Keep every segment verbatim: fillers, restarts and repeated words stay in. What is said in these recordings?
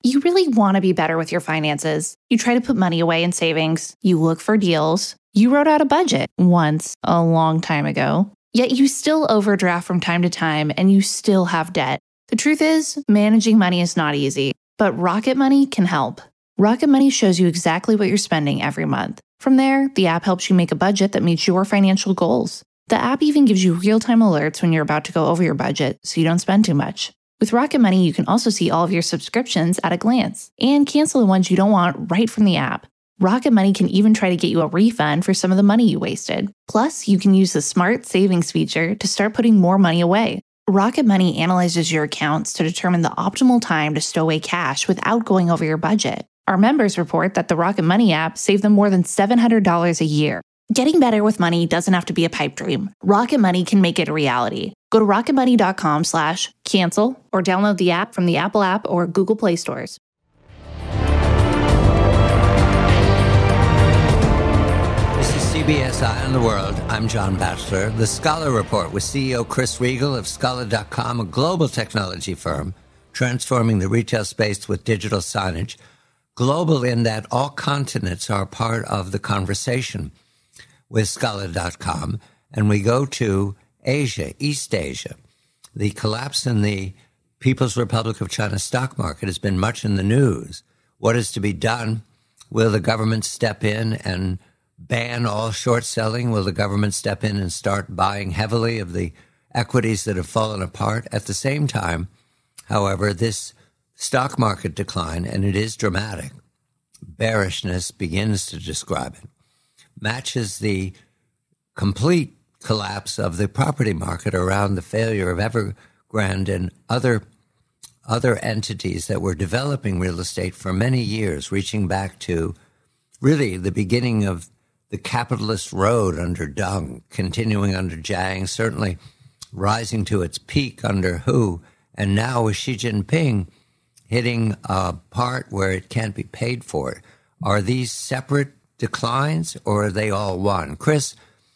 You really want to be better with your finances. You try to put money away in savings. You look for deals. You wrote out a budget once, a long time ago. Yet you still overdraft from time to time and you still have debt. The truth is, managing money is not easy, but Rocket Money can help. Rocket Money shows you exactly what you're spending every month. From there, the app helps you make a budget that meets your financial goals. The app even gives you real-time alerts when you're about to go over your budget so you don't spend too much. With Rocket Money, you can also see all of your subscriptions at a glance and cancel the ones you don't want right from the app. Rocket Money can even try to get you a refund for some of the money you wasted. Plus, you can use the Smart Savings feature to start putting more money away. Rocket Money analyzes your accounts to determine the optimal time to stow away cash without going over your budget. Our members report that the Rocket Money app saved them more than seven hundred dollars a year. Getting better with money doesn't have to be a pipe dream. Rocket Money can make it a reality. Go to rocketmoney.com slash cancel or download the app from the Apple app or Google Play stores. This is C B S Eye on the World. I'm John Batchelor. The Scholar Report with C E O Chris Riegel of Scholar dot com, a global technology firm transforming the retail space with digital signage. Global in that all continents are part of the conversation with Scholar dot com, and we go to Asia, East Asia. The collapse in the People's Republic of China stock market has been much in the news. What is to be done? Will the government step in and ban all short selling? Will the government step in and start buying heavily of the equities that have fallen apart? At the same time, however, this stock market decline, and it is dramatic, bearishness begins to describe it, matches the complete collapse of the property market around the failure of Evergrande and other other entities that were developing real estate for many years, reaching back to really the beginning of the capitalist road under Deng, continuing under Jiang, certainly rising to its peak under Hu, and now with Xi Jinping hitting a part where it can't be paid for. Are these separate declines, or are they all one? Chris,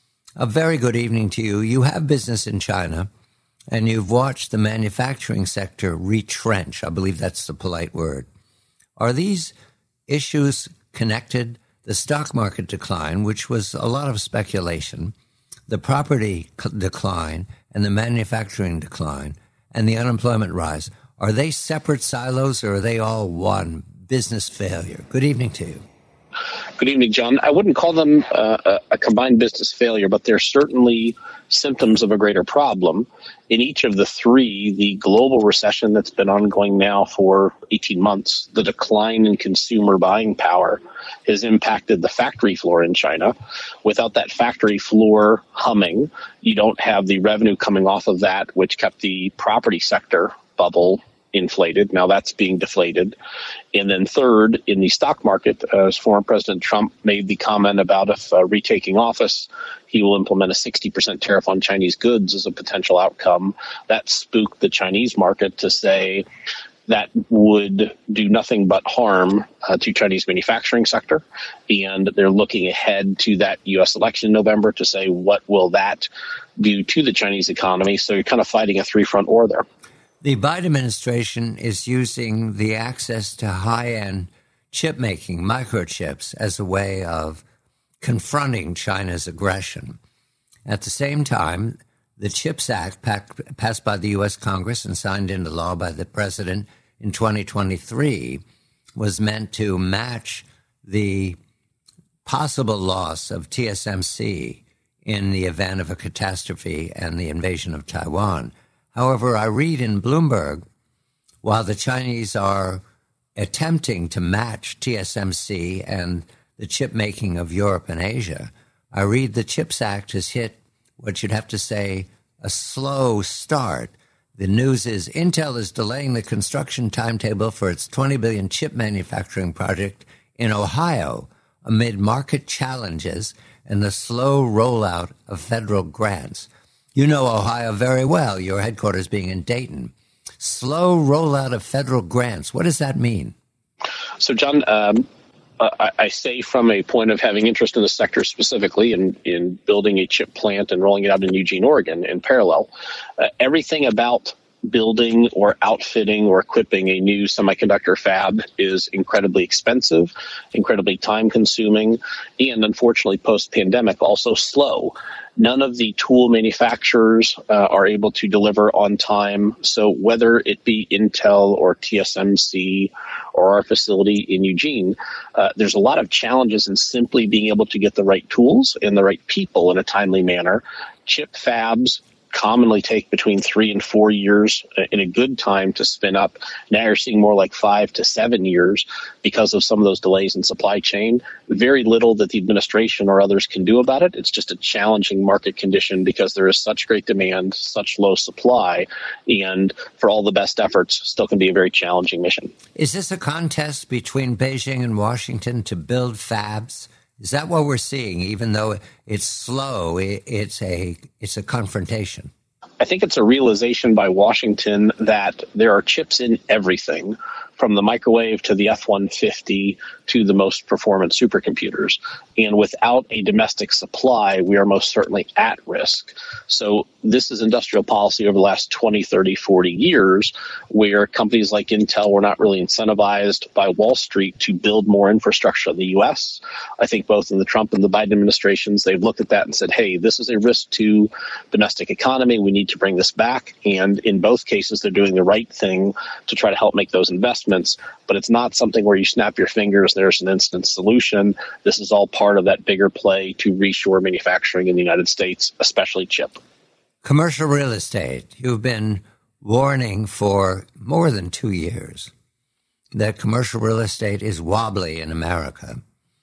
a very good evening to you. You have business in China, and you've watched the manufacturing sector retrench. I believe that's the polite word. Are these issues connected? The stock market decline, which was a lot of speculation, the property decline, and the manufacturing decline, and the unemployment rise, are they separate silos, or are they all one business failure? Good evening to you. Good evening, John. I wouldn't call them uh, a, a combined business failure, but they're certainly symptoms of a greater problem. In each of the three, the global recession that's been ongoing now for eighteen months, the decline in consumer buying power has impacted the factory floor in China. Without that factory floor humming, you don't have the revenue coming off of that, which kept the property sector bubble inflated. Now that's being deflated. And then third, in the stock market, uh, as former President Trump made the comment about if uh, retaking office, he will implement a sixty percent tariff on Chinese goods as a potential outcome. That spooked the Chinese market to say that would do nothing but harm uh, to Chinese manufacturing sector. And they're looking ahead to that U S election in November to say, what will that do to the Chinese economy? So you're kind of fighting a three-front war there. The Biden administration is using the access to high-end chip making, microchips, as a way of confronting China's aggression. At the same time, the CHIPS Act, passed by the U S Congress and signed into law by the president in twenty twenty-three, was meant to match the possible loss of T S M C in the event of a catastrophe and the invasion of Taiwan. However, I read in Bloomberg, while the Chinese are attempting to match T S M C and the chip making of Europe and Asia, I read the CHIPS Act has hit what you'd have to say a slow start. The news is Intel is delaying the construction timetable for its twenty billion dollars chip manufacturing project in Ohio amid market challenges and the slow rollout of federal grants. You know Ohio very well, your headquarters being in Dayton. Slow rollout of federal grants. What does that mean? So, John, um, I, I say from a point of having interest in the sector specifically in, in building a chip plant and rolling it out in Eugene, Oregon in parallel, uh, everything about building or outfitting or equipping a new semiconductor fab is incredibly expensive, incredibly time consuming, and unfortunately post-pandemic also slow. None of the tool manufacturers uh, are able to deliver on time. So whether it be Intel or T S M C or our facility in Eugene, uh, there's a lot of challenges in simply being able to get the right tools and the right people in a timely manner. Chip fabs commonly take between three and four years in a good time to spin up. Now you're seeing more like five to seven years because of some of those delays in supply chain. Very little that the administration or others can do about it. It's just a challenging market condition because there is such great demand, such low supply, and for all the best efforts, still can be a very challenging mission. Is this a contest between Beijing and Washington to build fabs? Is that what we're seeing? Even though it's slow, it's a it's a confrontation. I think it's a realization by Washington that there are chips in everything, from the microwave to the F one fifty to the most performant supercomputers. And without a domestic supply, we are most certainly at risk. So this is industrial policy over the last twenty, thirty, forty years, where companies like Intel were not really incentivized by Wall Street to build more infrastructure in the U S. I think both in the Trump and the Biden administrations, they've looked at that and said, hey, this is a risk to domestic economy. We need to bring this back. And in both cases, they're doing the right thing to try to help make those investments. But it's not something where you snap your fingers, there's an instant solution. This is all part of that bigger play to reshore manufacturing in the United States, especially chip. Commercial real estate. You've been warning for more than two years that commercial real estate is wobbly in America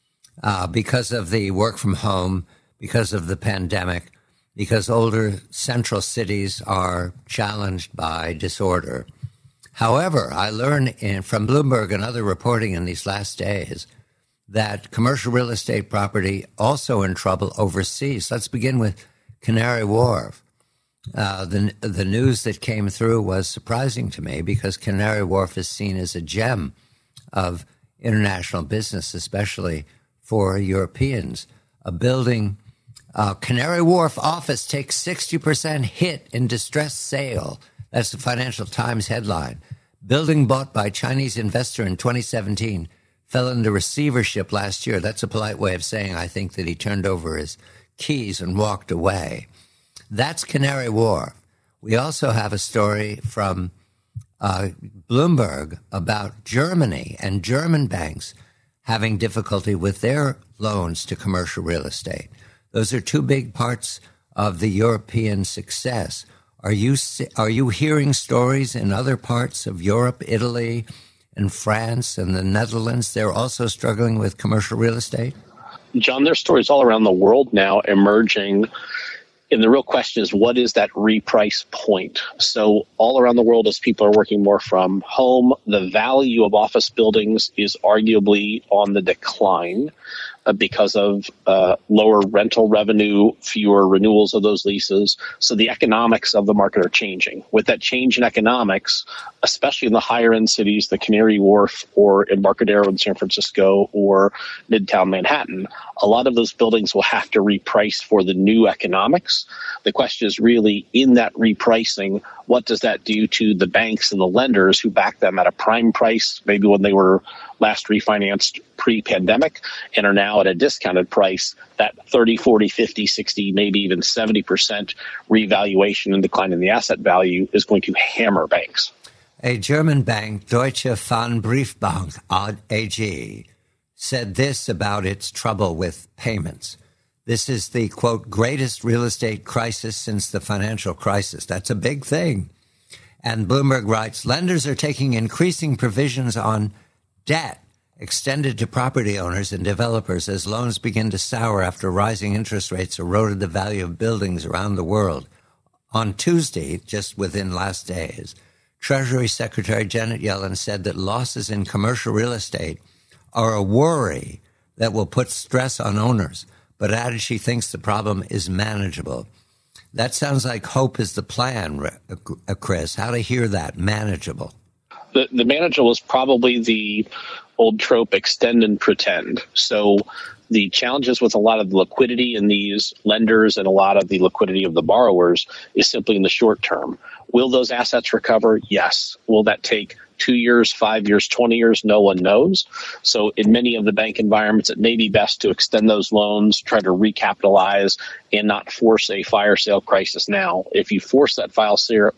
uh, because of the work from home, because of the pandemic, because older central cities are challenged by disorder. However, I learned in, from Bloomberg and other reporting in these last days that commercial real estate property also in trouble overseas. Let's begin with Canary Wharf. Uh, the the news that came through was surprising to me because Canary Wharf is seen as a gem of international business, especially for Europeans. A building, uh, Canary Wharf office takes sixty percent hit in distressed sale. That's the Financial Times headline. Building bought by Chinese investor in twenty seventeen fell into receivership last year. That's a polite way of saying I think that he turned over his keys and walked away. That's Canary Wharf. We also have a story from uh, Bloomberg about Germany and German banks having difficulty with their loans to commercial real estate. Those are two big parts of the European success. Are you are you hearing stories in other parts of Europe, Italy, and France, and the Netherlands? They're also struggling with commercial real estate? John, there's stories all around the world now emerging. And the real question is, what is that reprice point? So all around the world, as people are working more from home, the value of office buildings is arguably on the decline uh, because of uh, lower rental revenue, fewer renewals of those leases. So the economics of the market are changing. With that change in economics, especially in the higher end cities, the Canary Wharf or Embarcadero in San Francisco or Midtown Manhattan, a lot of those buildings will have to reprice for the new economics. The question is really, in that repricing, what does that do to the banks and the lenders who back them at a prime price, maybe when they were last refinanced pre-pandemic, and are now at a discounted price? That thirty, forty, fifty, sixty, maybe even seventy percent revaluation and decline in the asset value is going to hammer banks. A German bank, Deutsche Pfandbriefbank A G, said this about its trouble with payments. This is the, quote, greatest real estate crisis since the financial crisis. That's a big thing. And Bloomberg writes, lenders are taking increasing provisions on debt extended to property owners and developers as loans begin to sour after rising interest rates eroded the value of buildings around the world. On Tuesday, just within last days, Treasury Secretary Janet Yellen said that losses in commercial real estate are a worry that will put stress on owners, but added she thinks the problem is manageable. That sounds like hope is the plan, Chris. How to hear that, manageable? The, the manageable is probably the old trope, extend and pretend. So the challenges with a lot of the liquidity in these lenders and a lot of the liquidity of the borrowers is simply in the short term. Will those assets recover? Yes. Will that take two years, five years, twenty years? No one knows. So in many of the bank environments, it may be best to extend those loans, try to recapitalize, and not force a fire sale crisis now. If you force that fire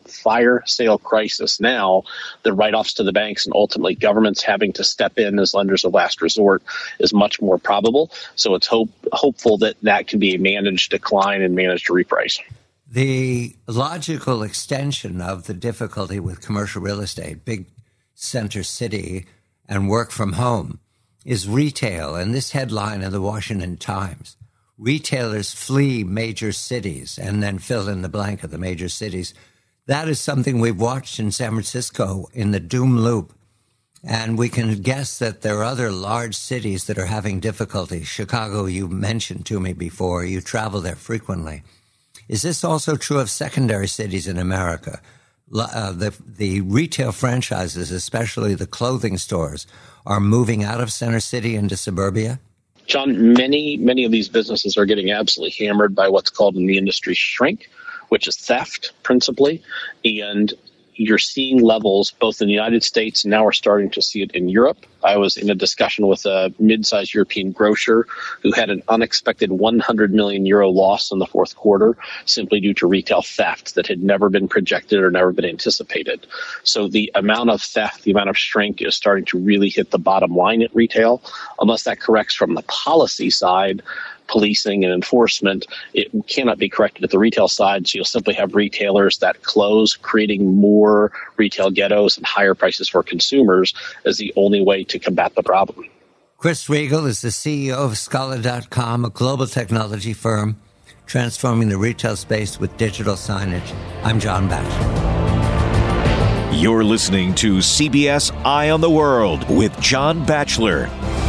sale crisis now, the write-offs to the banks and ultimately governments having to step in as lenders of last resort is much more probable. So it's hope, hopeful that that can be a managed decline and managed reprice. The logical extension of the difficulty with commercial real estate, big center city, and work from home is retail. And this headline in the Washington Times, retailers flee major cities, and then fill in the blank of the major cities. That is something we've watched in San Francisco in the doom loop. And we can guess that there are other large cities that are having difficulty. Chicago, you mentioned to me before. You travel there frequently. Is this also true of secondary cities in America? Uh, the, the retail franchises, especially the clothing stores, are moving out of Center City into suburbia? John, many, many of these businesses are getting absolutely hammered by what's called in the industry shrink, which is theft principally. And you're seeing levels both in the United States, and now we're starting to see it in Europe. I was in a discussion with a mid-sized European grocer who had an unexpected one hundred million euro loss in the fourth quarter simply due to retail theft that had never been projected or never been anticipated. So the amount of theft, the amount of shrink is starting to really hit the bottom line at retail. Unless that corrects from the policy side, policing and enforcement, it cannot be corrected at the retail side. So you'll simply have retailers that close, creating more retail ghettos and higher prices for consumers as the only way to combat the problem. Chris Riegel is the C E O of Scala dot com, a global technology firm transforming the retail space with digital signage. I'm John Batchelor. You're listening to C B S Eye on the World with John Batchelor.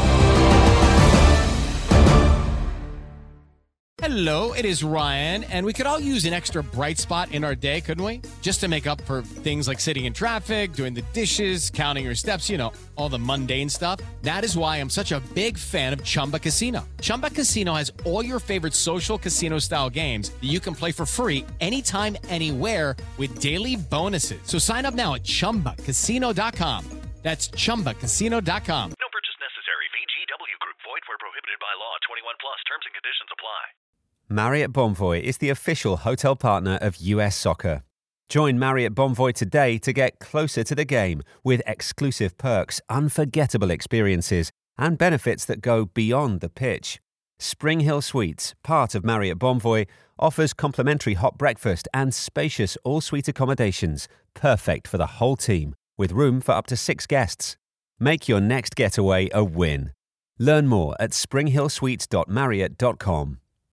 Hello, it is Ryan, and we could all use an extra bright spot in our day, couldn't we? Just to make up for things like sitting in traffic, doing the dishes, counting your steps, you know, all the mundane stuff. That is why I'm such a big fan of Chumba Casino. Chumba Casino has all your favorite social casino-style games that you can play for free anytime, anywhere with daily bonuses. So sign up now at Chumba Casino dot com. That's Chumba Casino dot com. No purchase necessary. V G W Group. Void where prohibited by law. twenty-one plus. Terms and conditions apply. Marriott Bonvoy is the official hotel partner of U S Soccer. Join Marriott Bonvoy today to get closer to the game with exclusive perks, unforgettable experiences, and benefits that go beyond the pitch. Spring Hill Suites, part of Marriott Bonvoy, offers complimentary hot breakfast and spacious all-suite accommodations, perfect for the whole team, with room for up to six guests. Make your next getaway a win. Learn more at spring hill suites dot marriott dot com.